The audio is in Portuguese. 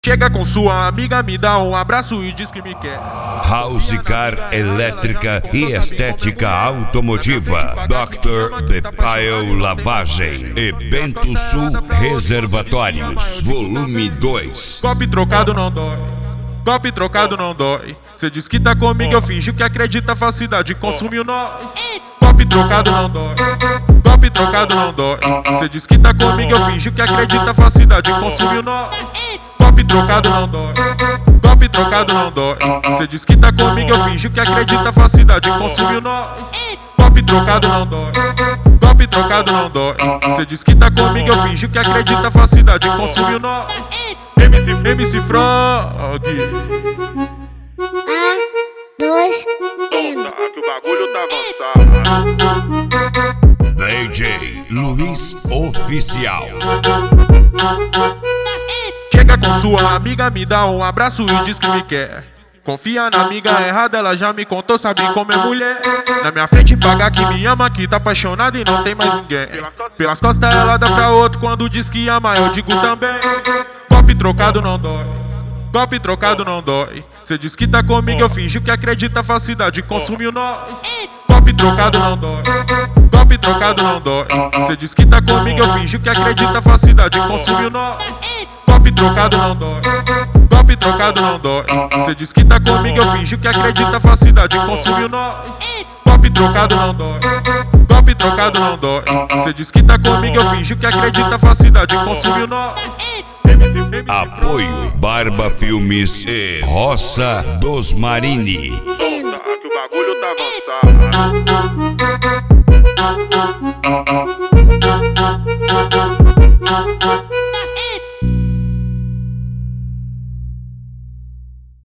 Chega com sua amiga, me dá um abraço e diz que me quer. House Car Elétrica e Estética Automotiva. Dr. Bepail Lavagem e Bento Sul Reservatórios. Volume 2. Golpe trocado não dói. Golpe trocado não dói. Cê diz que tá comigo, eu finjo que acredita, a falsidade consumiu nós. Golpe trocado não dói. Golpe trocado não dói. Cê diz que tá comigo, eu finjo que acredita, a falsidade consumiu nós. Golpe trocado não dói. Golpe trocado não dói. Cê diz que tá comigo, eu finjo que acredita, a falsidade consumiu nós. Golpe trocado não dói. Golpe trocado não dói. Cê diz que tá comigo, eu finjo que acredita, a falsidade consumiu nós. MC Frog. A2M. Que o bagulho tá avançado. DJ Luiz Oficial. Chega com sua amiga, me dá um abraço e diz que me quer. Confia na amiga errada, ela já me contou, sabe como é mulher. Na minha frente paga que me ama, que tá apaixonada e não tem mais ninguém. Pelas costas ela dá pra outro, quando diz que ama eu digo também. Golpe trocado não dói. Golpe trocado não dói. Cê diz que tá comigo, eu finjo que acredita, a falsidade consumiu nós. Golpe trocado não dói. Golpe trocado não dói. Cê diz que tá comigo, eu finjo que acredita, a falsidade consumiu nós. Golpe trocado não dói. Golpe trocado não dói. Cê diz que tá comigo, eu finjo que acredita, a falsidade consumiu nós. Golpe trocado não dói. Golpe trocado não dói. Cê diz que tá comigo, eu finjo que acredita, a falsidade consumiu nós. Apoio Barba Filmes e Roça dos Marini. Que o bagulho tá avançado.